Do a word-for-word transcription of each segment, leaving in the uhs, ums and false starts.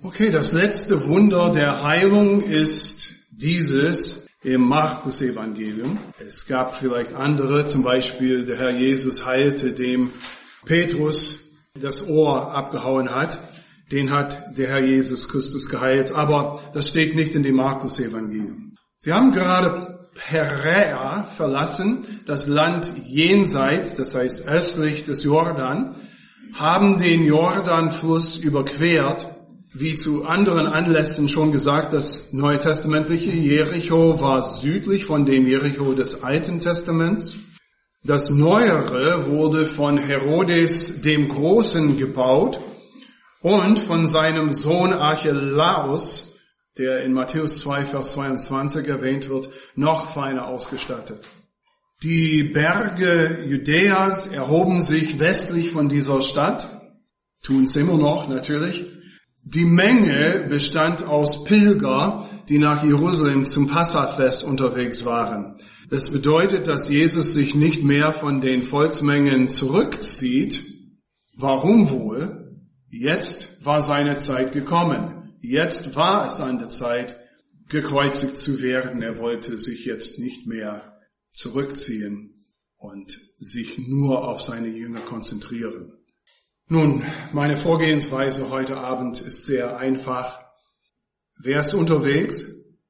Okay, das letzte Wunder der Heilung ist dieses im Markus-Evangelium. Es gab vielleicht andere, zum Beispiel der Herr Jesus heilte dem Petrus das Ohr abgehauen hat. Den hat der Herr Jesus Christus geheilt, aber das steht nicht in dem Markus-Evangelium. Sie haben gerade Perea verlassen, das Land jenseits, das heißt östlich des Jordan, haben den Jordanfluss überquert. Wie zu anderen Anlässen schon gesagt, das neutestamentliche Jericho war südlich von dem Jericho des Alten Testaments. Das Neuere wurde von Herodes dem Großen gebaut und von seinem Sohn Archelaus, der in Matthäus zwei, Vers zweiundzwanzig erwähnt wird, noch feiner ausgestattet. Die Berge Judäas erhoben sich westlich von dieser Stadt, tun es immer noch natürlich. Die Menge bestand aus Pilger, die nach Jerusalem zum Passafest unterwegs waren. Das bedeutet, dass Jesus sich nicht mehr von den Volksmengen zurückzieht. Warum wohl? Jetzt war seine Zeit gekommen. Jetzt war es an der Zeit, gekreuzigt zu werden. Er wollte sich jetzt nicht mehr zurückziehen und sich nur auf seine Jünger konzentrieren. Nun, meine Vorgehensweise heute Abend ist sehr einfach. Wer ist unterwegs?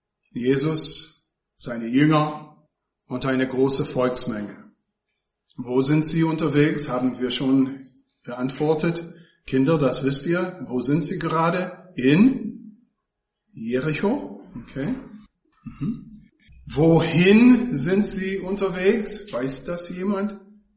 Jesus, seine Jünger und eine große Volksmenge. Wo sind sie unterwegs? Haben wir schon beantwortet. Kinder, das wisst ihr. Wo sind sie gerade? In Jericho. Okay. Mhm. Wohin sind sie unterwegs? Weiß das jemand?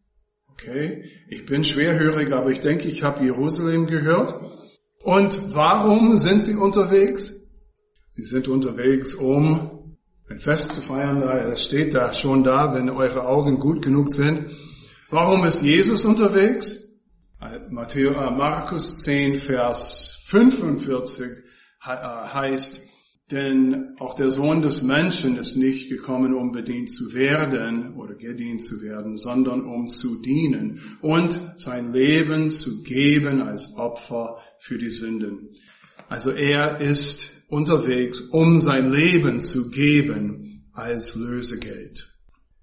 Okay, ich bin schwerhörig, aber ich denke, ich habe Jerusalem gehört. Und warum sind sie unterwegs? Sie sind unterwegs, um ein Fest zu feiern. Das steht da schon da, wenn eure Augen gut genug sind. Warum ist Jesus unterwegs? Matthäus, äh, Markus zehn, Vers fünfundvierzig heißt, denn auch der Sohn des Menschen ist nicht gekommen, um bedient zu werden oder gedient zu werden, sondern um zu dienen und sein Leben zu geben als Opfer für die Sünden. Also er ist unterwegs, um sein Leben zu geben als Lösegeld.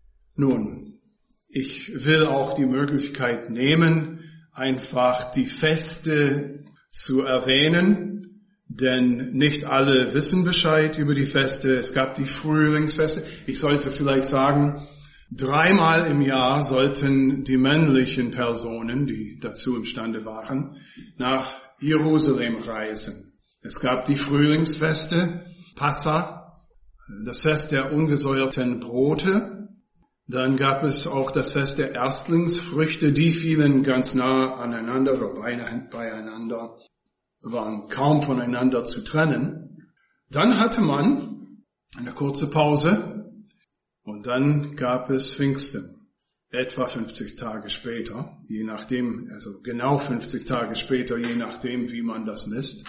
Nun, ich will auch die Möglichkeit nehmen, einfach die Feste zu erwähnen, denn nicht alle wissen Bescheid über die Feste. Es gab die Frühlingsfeste. Ich sollte vielleicht sagen, dreimal im Jahr sollten die männlichen Personen, die dazu imstande waren, nach Jerusalem reisen. Es gab die Frühlingsfeste, Passa, das Fest der ungesäuerten Brote. Dann gab es auch das Fest der Erstlingsfrüchte, die fielen ganz nah aneinander oder beieinander, waren kaum voneinander zu trennen. Dann hatte man eine kurze Pause und dann gab es Pfingsten, etwa fünfzig Tage später, je nachdem, also genau fünfzig Tage später, je nachdem, wie man das misst.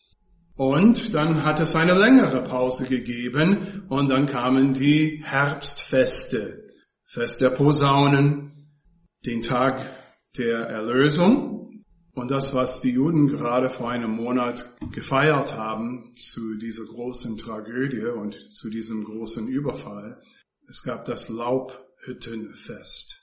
Und dann hat es eine längere Pause gegeben und dann kamen die Herbstfeste, Fest der Posaunen, den Tag der Erlösung. Und das, was die Juden gerade vor einem Monat gefeiert haben zu dieser großen Tragödie und zu diesem großen Überfall, es gab das Laubhüttenfest.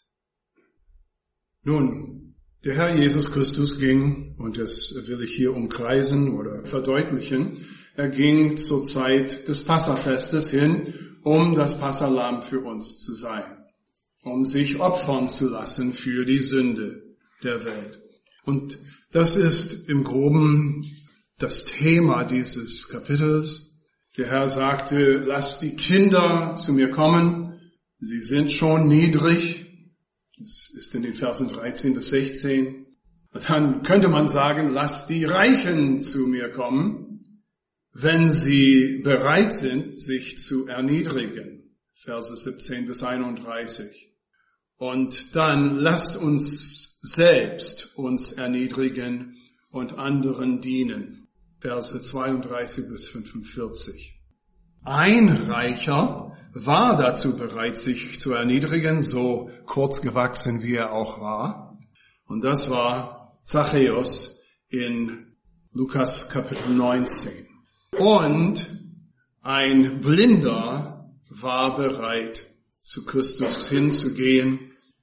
Nun, der Herr Jesus Christus ging, und das will ich hier umkreisen oder verdeutlichen, er ging zur Zeit des Passafestes hin, um das Passalamm für uns zu sein, um sich opfern zu lassen für die Sünde der Welt. Und das ist im Groben das Thema dieses Kapitels. Der Herr sagte, lasst die Kinder zu mir kommen, sie sind schon niedrig. Das ist in den Versen dreizehn bis sechzehn. Dann könnte man sagen, lasst die Reichen zu mir kommen, wenn sie bereit sind, sich zu erniedrigen. Verse siebzehn bis einunddreißig. Und dann lasst uns selbst uns erniedrigen und anderen dienen. Verse zweiunddreißig bis fünfundvierzig. Ein Reicher war dazu bereit, sich zu erniedrigen, so kurz gewachsen wie er auch war. Und das war Zachäus in Lukas Kapitel neunzehn. Und ein Blinder war bereit, zu Christus hinzugehen,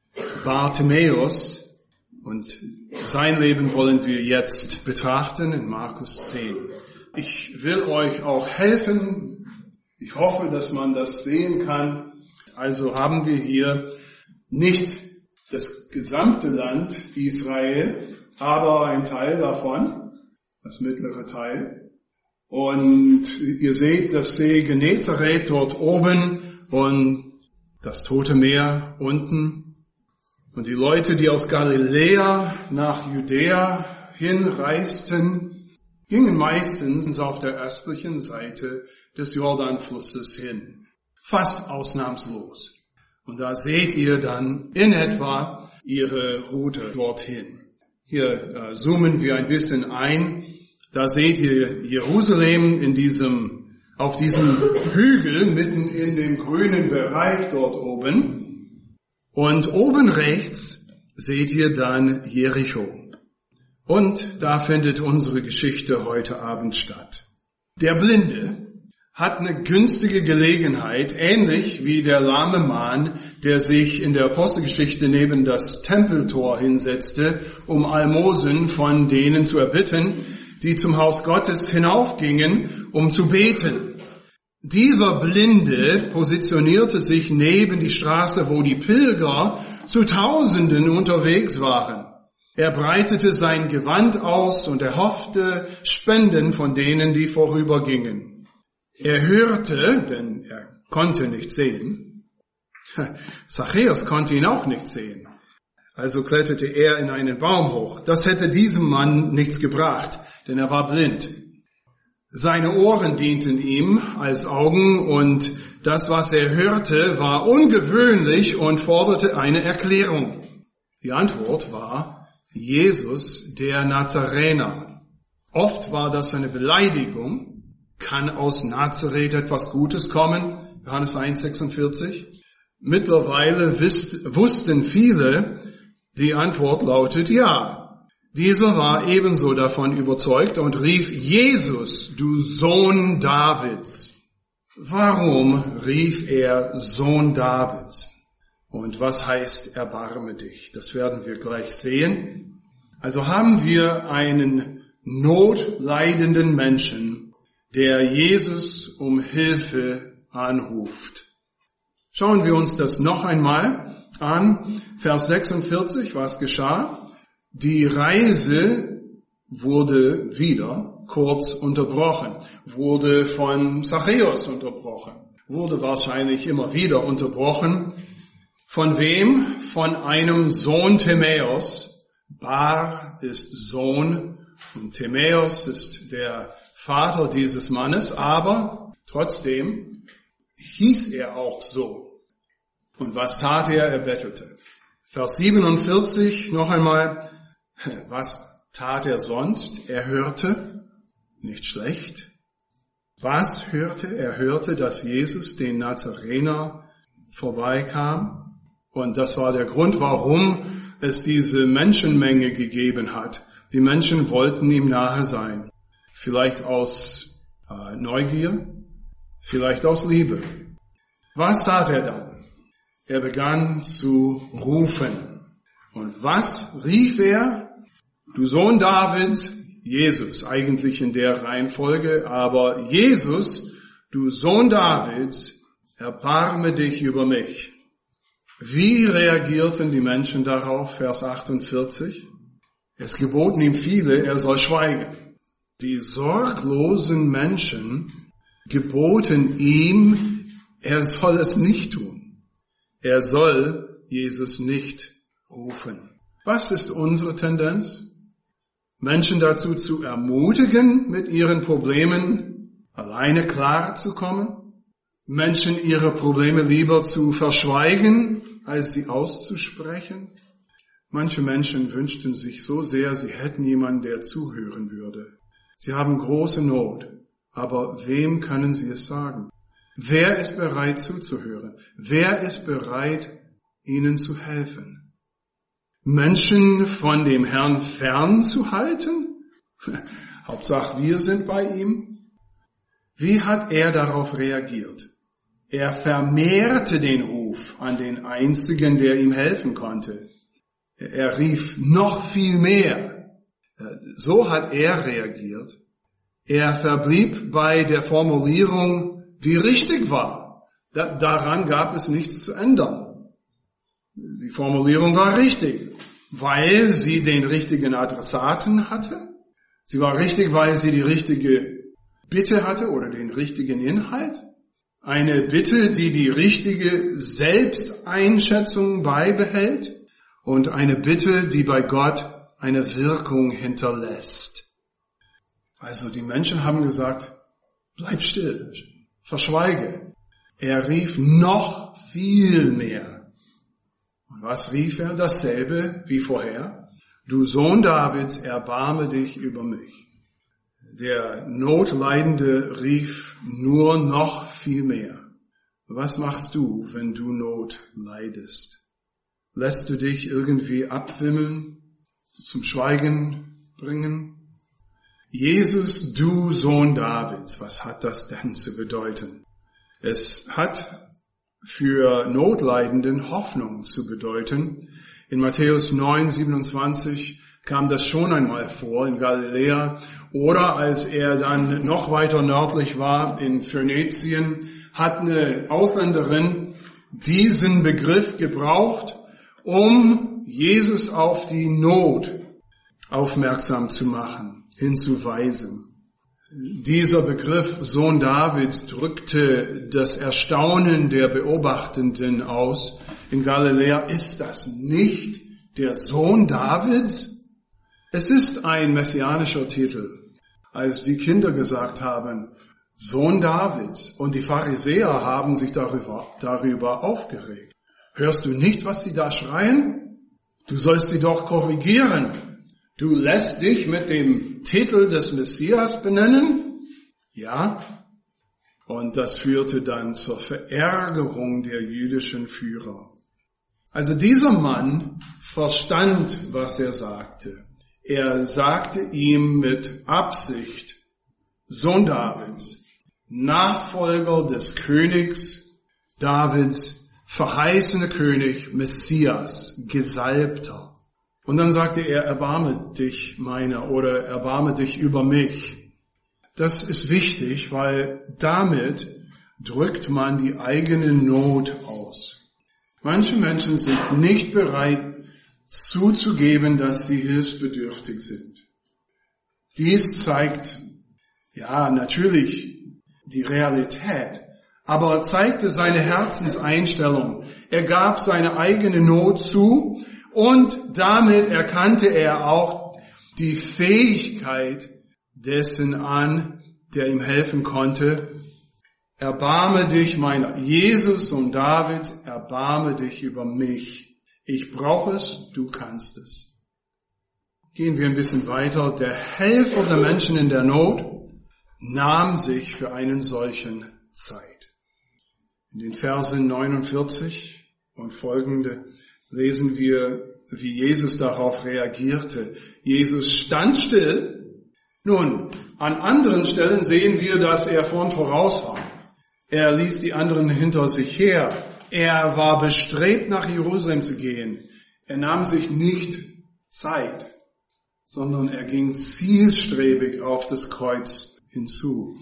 Bartimäus, und sein Leben wollen wir jetzt betrachten in Markus zehn. Ich will euch auch helfen. Ich hoffe, dass man das sehen kann. Also haben wir hier nicht das gesamte Land Israel, aber ein Teil davon, das mittlere Teil. Und ihr seht das See Genezareth dort oben und das Tote Meer unten. Und die Leute, die aus Galiläa nach Judäa hinreisten, gingen meistens auf der östlichen Seite des Jordanflusses hin. Fast ausnahmslos. Und da seht ihr dann in etwa ihre Route dorthin. Hier äh, zoomen wir ein bisschen ein. Da seht ihr Jerusalem in diesem, auf diesem Hügel mitten in dem grünen Bereich dort oben. Und oben rechts seht ihr dann Jericho. Und da findet unsere Geschichte heute Abend statt. Der Blinde hat eine günstige Gelegenheit, ähnlich wie der lahme Mann, der sich in der Apostelgeschichte neben das Tempeltor hinsetzte, um Almosen von denen zu erbitten, die zum Haus Gottes hinaufgingen, um zu beten. Dieser Blinde positionierte sich neben die Straße, wo die Pilger zu Tausenden unterwegs waren. Er breitete sein Gewand aus und erhoffte Spenden von denen, die vorübergingen. Er hörte, denn er konnte nicht sehen. Zachäus konnte ihn auch nicht sehen. Also kletterte er in einen Baum hoch. Das hätte diesem Mann nichts gebracht, denn er war blind. Seine Ohren dienten ihm als Augen und das, was er hörte, war ungewöhnlich und forderte eine Erklärung. Die Antwort war Jesus, der Nazarener. Oft war das eine Beleidigung. Kann aus Nazareth etwas Gutes kommen? Johannes eins sechsundvierzig. Mittlerweile wisst, wussten viele, die Antwort lautet ja. Dieser war ebenso davon überzeugt und rief, Jesus, du Sohn Davids. Warum rief er Sohn Davids? Und was heißt erbarme dich? Das werden wir gleich sehen. Also haben wir einen notleidenden Menschen, der Jesus um Hilfe anruft. Schauen wir uns das noch einmal an. Vers sechsundvierzig, was geschah? Die Reise wurde wieder kurz unterbrochen, wurde von Zachäus unterbrochen, wurde wahrscheinlich immer wieder unterbrochen. Von wem? Von einem Sohn Timäus. Bar ist Sohn und Timäus ist der Vater dieses Mannes, aber trotzdem hieß er auch so. Und was tat er? Er bettelte. Vers siebenundvierzig, noch einmal. Was tat er sonst? Er hörte, nicht schlecht. Was hörte? Er hörte, dass Jesus, den Nazarener, vorbeikam. Und das war der Grund, warum es diese Menschenmenge gegeben hat. Die Menschen wollten ihm nahe sein. Vielleicht aus äh, Neugier, vielleicht aus Liebe. Was tat er dann? Er begann zu rufen. Und was rief er? Du Sohn Davids, Jesus, eigentlich in der Reihenfolge, aber Jesus, du Sohn Davids, erbarme dich über mich. Wie reagierten die Menschen darauf? Vers achtundvierzig. Es geboten ihm viele, er soll schweigen. Die sorglosen Menschen geboten ihm, er soll es nicht tun. Er soll Jesus nicht rufen. Was ist unsere Tendenz? Menschen dazu zu ermutigen, mit ihren Problemen alleine klarzukommen? Menschen ihre Probleme lieber zu verschweigen, als sie auszusprechen? Manche Menschen wünschten sich so sehr, sie hätten jemanden, der zuhören würde. Sie haben große Not, aber wem können sie es sagen? Wer ist bereit zuzuhören? Wer ist bereit, ihnen zu helfen? Menschen von dem Herrn fernzuhalten? Hauptsache wir sind bei ihm. Wie hat er darauf reagiert? Er vermehrte den Ruf an den Einzigen, der ihm helfen konnte. Er rief noch viel mehr. So hat er reagiert. Er verblieb bei der Formulierung, die richtig war. Da, daran gab es nichts zu ändern. Die Formulierung war richtig, weil sie den richtigen Adressaten hatte. Sie war richtig, weil sie die richtige Bitte hatte oder den richtigen Inhalt. Eine Bitte, die die richtige Selbsteinschätzung beibehält und eine Bitte, die bei Gott eine Wirkung hinterlässt. Also die Menschen haben gesagt, bleib still, verschweige. Er rief noch viel mehr. Und was rief er? Dasselbe wie vorher. Du Sohn Davids, erbarme dich über mich. Der Notleidende rief nur noch viel mehr. Was machst du, wenn du Not leidest? Lässt du dich irgendwie abwimmeln, zum Schweigen bringen? Jesus, du Sohn Davids, was hat das denn zu bedeuten? Es hat für Notleidenden Hoffnung zu bedeuten. In Matthäus neun, siebenundzwanzig kam das schon einmal vor in Galiläa, oder als er dann noch weiter nördlich war in Phönizien, hat eine Ausländerin diesen Begriff gebraucht, um Jesus auf die Not aufmerksam zu machen, hinzuweisen. Dieser Begriff Sohn Davids drückte das Erstaunen der Beobachtenden aus. In Galiläa, ist das nicht der Sohn Davids? Es ist ein messianischer Titel. Als die Kinder gesagt haben, Sohn Davids, und die Pharisäer haben sich darüber, darüber aufgeregt. Hörst du nicht, was sie da schreien? Du sollst sie doch korrigieren. Du lässt dich mit dem Titel des Messias benennen? Ja. Und das führte dann zur Verärgerung der jüdischen Führer. Also dieser Mann verstand, was er sagte. Er sagte ihm mit Absicht, Sohn Davids, Nachfolger des Königs Davids, verheißene König, Messias, Gesalbter. Und dann sagte er, erbarme dich meiner oder erbarme dich über mich. Das ist wichtig, weil damit drückt man die eigene Not aus. Manche Menschen sind nicht bereit zuzugeben, dass sie hilfsbedürftig sind. Dies zeigt, ja, natürlich die Realität, aber zeigte seine Herzenseinstellung. Er gab seine eigene Not zu und damit erkannte er auch die Fähigkeit dessen an, der ihm helfen konnte. Erbarme dich meiner, Jesus und David, erbarme dich über mich. Ich brauche es, du kannst es. Gehen wir ein bisschen weiter. Der Helfer der Menschen in der Not nahm sich für einen solchen Zeit. In den Versen neunundvierzig und folgende lesen wir, wie Jesus darauf reagierte. Jesus stand still. Nun, an anderen Stellen sehen wir, dass er vorn voraus war. Er ließ die anderen hinter sich her. Er war bestrebt, nach Jerusalem zu gehen. Er nahm sich nicht Zeit, sondern er ging zielstrebig auf das Kreuz hinzu.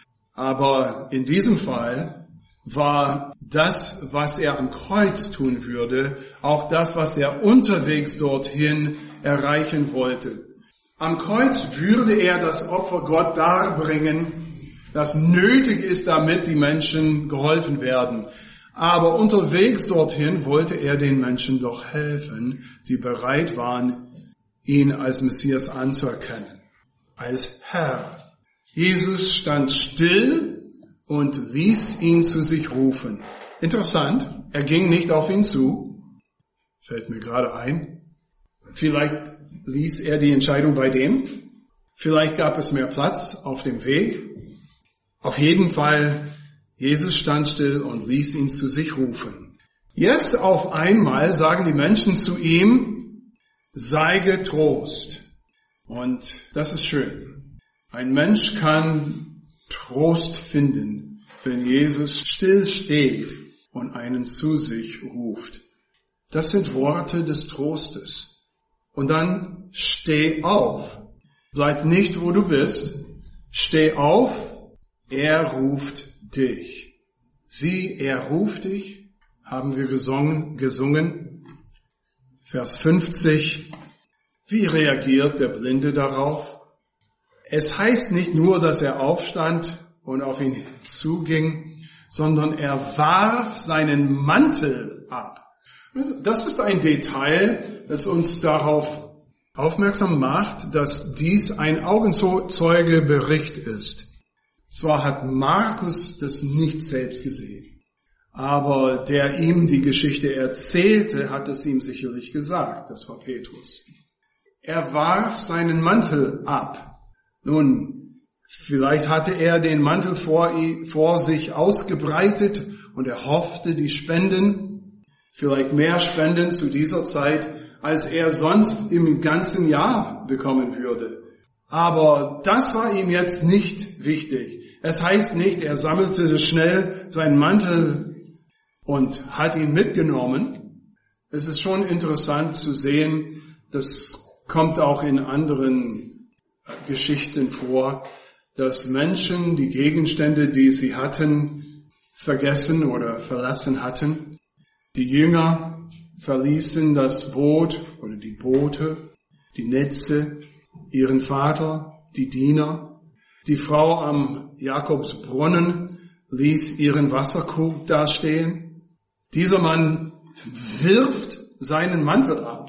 Aber in diesem Fall war das, was er am Kreuz tun würde, auch das, was er unterwegs dorthin erreichen wollte. Am Kreuz würde er das Opfer Gott darbringen, das nötig ist, damit die Menschen geholfen werden. Aber unterwegs dorthin wollte er den Menschen doch helfen, die bereit waren, ihn als Messias anzuerkennen, als Herr. Jesus stand still und ließ ihn zu sich rufen. Interessant, er ging nicht auf ihn zu, fällt mir gerade ein. Vielleicht ließ er die Entscheidung bei dem. Vielleicht gab es mehr Platz auf dem Weg. Auf jeden Fall, Jesus stand still und ließ ihn zu sich rufen. Jetzt auf einmal sagen die Menschen zu ihm, sei getrost. Und das ist schön. Ein Mensch kann Trost finden, wenn Jesus still steht und einen zu sich ruft. Das sind Worte des Trostes. Und dann steh auf. Bleib nicht, wo du bist. Steh auf. Er ruft dich. Sieh, er ruft dich, haben wir gesungen, gesungen. Vers fünfzig. Wie reagiert der Blinde darauf? Es heißt nicht nur, dass er aufstand und auf ihn zuging, sondern er warf seinen Mantel ab. Das ist ein Detail, das uns darauf aufmerksam macht, dass dies ein Augenzeugebericht ist. Zwar hat Markus das nicht selbst gesehen, aber der ihm die Geschichte erzählte, hat es ihm sicherlich gesagt. Das war Petrus. Er warf seinen Mantel ab. Nun, vielleicht hatte er den Mantel vor, vor sich ausgebreitet und er hoffte die Spenden, vielleicht mehr Spenden zu dieser Zeit, als er sonst im ganzen Jahr bekommen würde. Aber das war ihm jetzt nicht wichtig. Es heißt nicht, er sammelte schnell seinen Mantel und hat ihn mitgenommen. Es ist schon interessant zu sehen, das kommt auch in anderen Geschichten vor, dass Menschen die Gegenstände, die sie hatten, vergessen oder verlassen hatten. Die Jünger verließen das Boot oder die Boote, die Netze, ihren Vater, die Diener. Die Frau am Jakobsbrunnen ließ ihren Wasserkrug dastehen. Dieser Mann wirft seinen Mantel ab.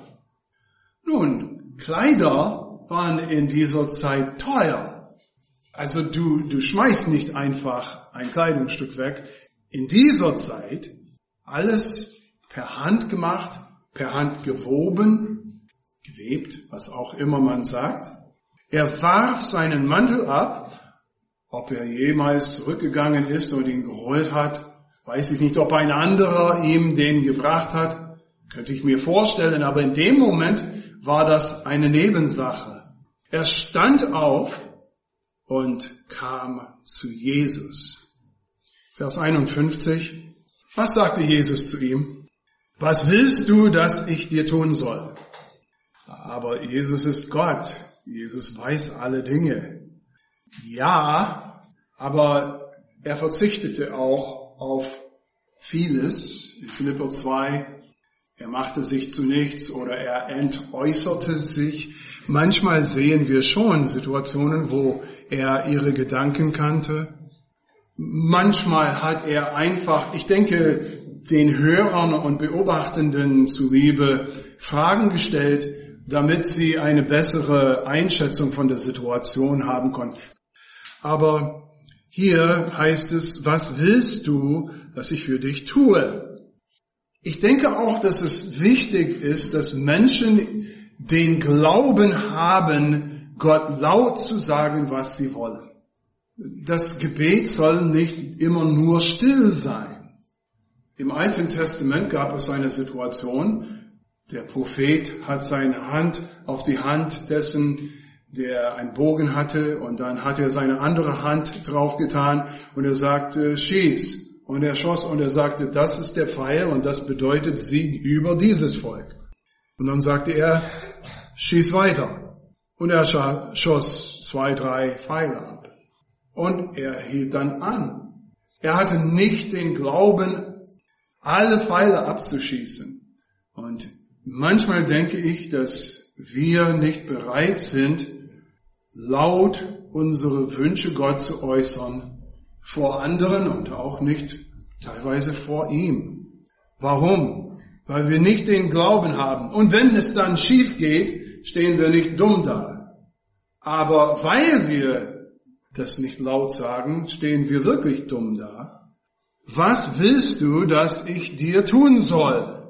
Nun, Kleider waren in dieser Zeit teuer. Also du, du schmeißt nicht einfach ein Kleidungsstück weg. In dieser Zeit alles per Hand gemacht, per Hand gewoben, gewebt, was auch immer man sagt. Er warf seinen Mantel ab. Ob er jemals zurückgegangen ist und ihn geholt hat, weiß ich nicht. Ob ein anderer ihm den gebracht hat, könnte ich mir vorstellen. Aber in dem Moment war das eine Nebensache. Er stand auf und kam zu Jesus. Vers einundfünfzig. Was sagte Jesus zu ihm? Was willst du, dass ich dir tun soll? Aber Jesus ist Gott. Jesus weiß alle Dinge. Ja, aber er verzichtete auch auf vieles. In Philipper zwei, er machte sich zu nichts oder er entäußerte sich. Manchmal sehen wir schon Situationen, wo er ihre Gedanken kannte. Manchmal hat er einfach, ich denke, den Hörern und Beobachtenden zuliebe Fragen gestellt, damit sie eine bessere Einschätzung von der Situation haben konnten. Aber hier heißt es, was willst du, dass ich für dich tue? Ich denke auch, dass es wichtig ist, dass Menschen den Glauben haben, Gott laut zu sagen, was sie wollen. Das Gebet soll nicht immer nur still sein. Im Alten Testament gab es eine Situation, der Prophet hat seine Hand auf die Hand dessen, der einen Bogen hatte, und dann hat er seine andere Hand draufgetan und er sagte, schieß. Und er schoss und er sagte, das ist der Pfeil und das bedeutet Sieg über dieses Volk. Und dann sagte er, schieß weiter. Und er schoss zwei, drei Pfeile ab. Und er hielt dann an. Er hatte nicht den Glauben, alle Pfeile abzuschießen. Und manchmal denke ich, dass wir nicht bereit sind, laut unsere Wünsche Gott zu äußern, vor anderen und auch nicht teilweise vor ihm. Warum? Weil wir nicht den Glauben haben. Und wenn es dann schief geht, stehen wir nicht dumm da. Aber weil wir das nicht laut sagen, stehen wir wirklich dumm da. Was willst du, dass ich dir tun soll?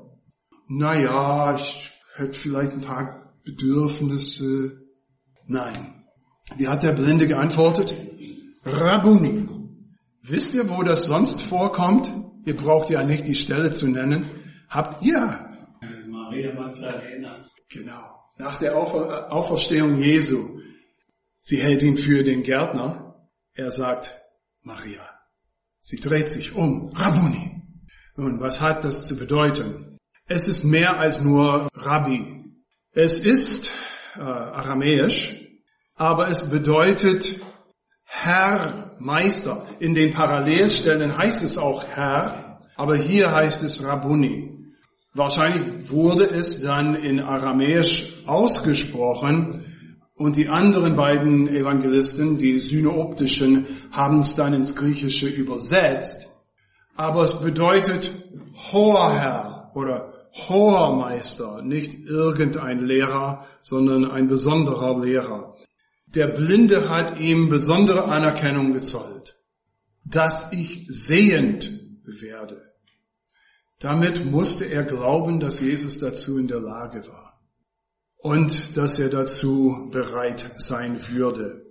Naja, ich hätte vielleicht ein paar Bedürfnisse. Nein. Wie hat der Blinde geantwortet? Rabbuni. Wisst ihr, wo das sonst vorkommt? Ihr braucht ja nicht die Stelle zu nennen. Habt ihr? Maria Magdalena. Genau. Nach der Aufer- Auferstehung Jesu Sie hält ihn für den Gärtner. Er sagt, Maria. Sie dreht sich um, Rabbuni. Nun, was hat das zu bedeuten? Es ist mehr als nur Rabbi. Es ist äh, aramäisch, aber es bedeutet Herr, Meister. In den Parallelstellen heißt es auch Herr, aber hier heißt es Rabbuni. Wahrscheinlich wurde es dann in Aramäisch ausgesprochen und die anderen beiden Evangelisten, die synoptischen, haben es dann ins Griechische übersetzt. Aber es bedeutet hoher Herr oder hoher Meister, nicht irgendein Lehrer, sondern ein besonderer Lehrer. Der Blinde hat ihm besondere Anerkennung gezollt, dass ich sehend werde. Damit musste er glauben, dass Jesus dazu in der Lage war und dass er dazu bereit sein würde.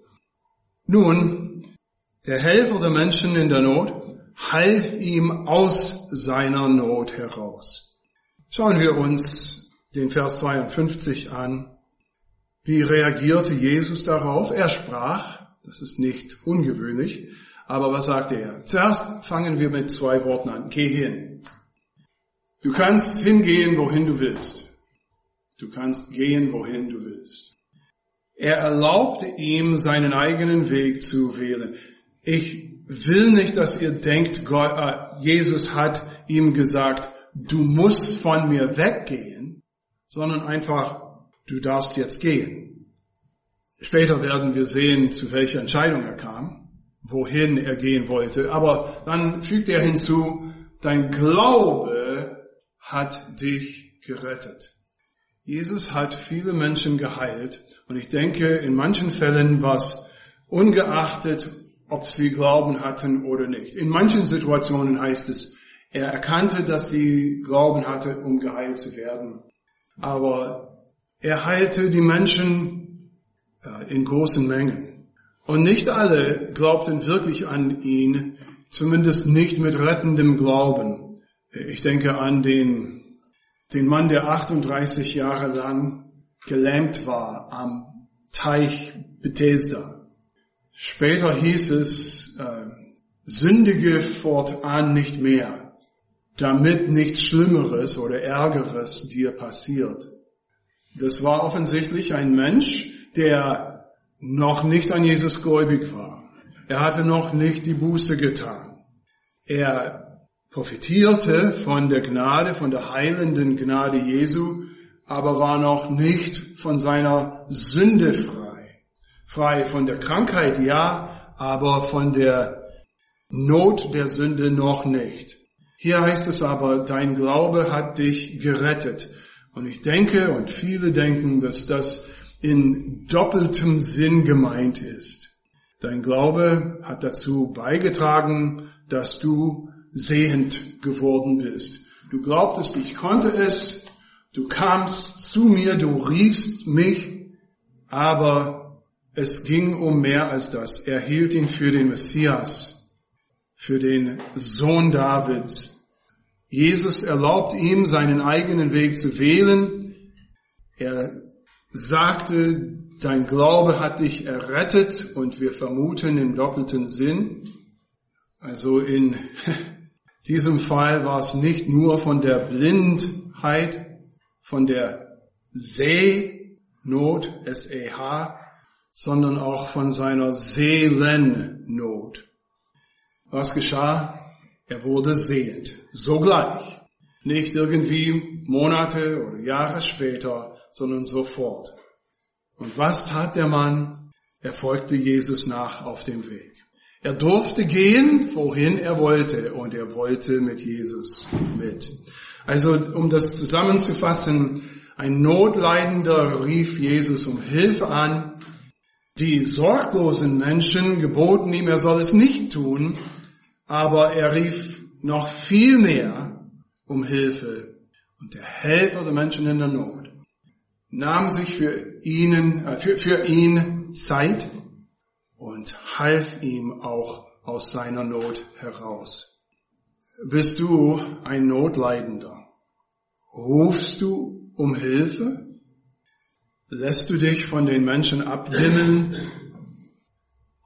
Nun, der Helfer der Menschen in der Not half ihm aus seiner Not heraus. Schauen wir uns den Vers zweiundfünfzig an. Wie reagierte Jesus darauf? Er sprach, das ist nicht ungewöhnlich, aber was sagte er? Zuerst fangen wir mit zwei Worten an. Geh hin. Du kannst hingehen, wohin du willst. Du kannst gehen, wohin du willst. Er erlaubte ihm, seinen eigenen Weg zu wählen. Ich will nicht, dass ihr denkt, Gott, äh, Jesus hat ihm gesagt, du musst von mir weggehen, sondern einfach, du darfst jetzt gehen. Später werden wir sehen, zu welcher Entscheidung er kam, wohin er gehen wollte. Aber dann fügt er hinzu, dein Glaube hat dich gerettet. Jesus hat viele Menschen geheilt und ich denke, in manchen Fällen war es ungeachtet, ob sie Glauben hatten oder nicht. In manchen Situationen heißt es, er erkannte, dass sie Glauben hatte, um geheilt zu werden. Aber er heilte die Menschen äh, in großen Mengen. Und nicht alle glaubten wirklich an ihn, zumindest nicht mit rettendem Glauben. Ich denke an den, den Mann, der achtunddreißig Jahre lang gelähmt war am Teich Bethesda. Später hieß es, äh, sündige fortan nicht mehr, damit nichts Schlimmeres oder Ärgeres dir passiert. Das war offensichtlich ein Mensch, der noch nicht an Jesus gläubig war. Er hatte noch nicht die Buße getan. Er profitierte von der Gnade, von der heilenden Gnade Jesu, aber war noch nicht von seiner Sünde frei. Frei von der Krankheit, ja, aber von der Not der Sünde noch nicht. Hier heißt es aber, dein Glaube hat dich gerettet. Und ich denke, und viele denken, dass das in doppeltem Sinn gemeint ist. Dein Glaube hat dazu beigetragen, dass du sehend geworden bist. Du glaubtest, ich konnte es, du kamst zu mir, du riefst mich, aber es ging um mehr als das. Er hielt ihn für den Messias, für den Sohn Davids. Jesus erlaubt ihm, seinen eigenen Weg zu wählen. Er sagte, dein Glaube hat dich errettet, und wir vermuten im doppelten Sinn. Also in diesem Fall war es nicht nur von der Blindheit, von der Sehnot, S E H, sondern auch von seiner Seelennot. Was geschah? Er wurde sehend, sogleich. Nicht irgendwie Monate oder Jahre später, sondern sofort. Und was tat der Mann? Er folgte Jesus nach auf dem Weg. Er durfte gehen, wohin er wollte, und er wollte mit Jesus mit. Also, um das zusammenzufassen, ein Notleidender rief Jesus um Hilfe an. Die sorglosen Menschen geboten ihm, er soll es nicht tun, aber er rief noch viel mehr um Hilfe. Und der Helfer der Menschen in der Not nahm sich für ihnen, äh, für, für ihn Zeit und half ihm auch aus seiner Not heraus. Bist du ein Notleidender? Rufst du um Hilfe? Lässt du dich von den Menschen abwimmeln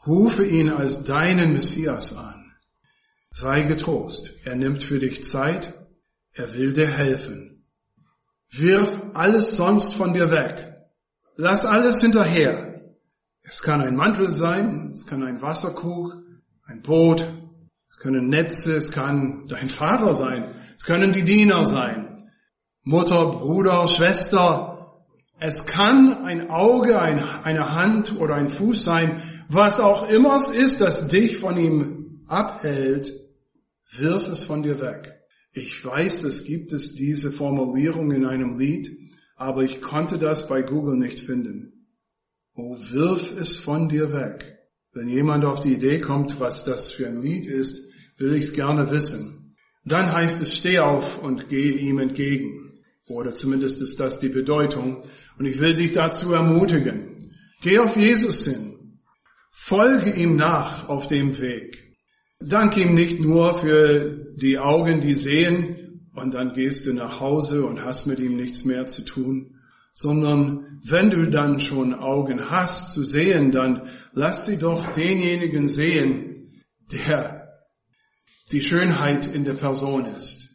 Rufe ihn als deinen Messias an. Sei getrost, er nimmt für dich Zeit, er will dir helfen. Wirf alles sonst von dir weg. Lass alles hinterher. Es kann ein Mantel sein, es kann ein Wasserkrug, ein Boot, es können Netze, es kann dein Vater sein, es können die Diener sein, Mutter, Bruder, Schwester. Es kann ein Auge, ein, eine Hand oder ein Fuß sein, was auch immer es ist, das dich von ihm abhält, wirf es von dir weg. Ich weiß, es gibt es diese Formulierung in einem Lied, aber ich konnte das bei Google nicht finden. Oh, wirf es von dir weg. Wenn jemand auf die Idee kommt, was das für ein Lied ist, will ich es gerne wissen. Dann heißt es, steh auf und geh ihm entgegen. Oder zumindest ist das die Bedeutung. Und ich will dich dazu ermutigen. Geh auf Jesus hin. Folge ihm nach auf dem Weg. Dank ihm nicht nur für die Augen, die sehen, und dann gehst du nach Hause und hast mit ihm nichts mehr zu tun, sondern wenn du dann schon Augen hast zu sehen, dann lass sie doch denjenigen sehen, der die Schönheit in der Person ist.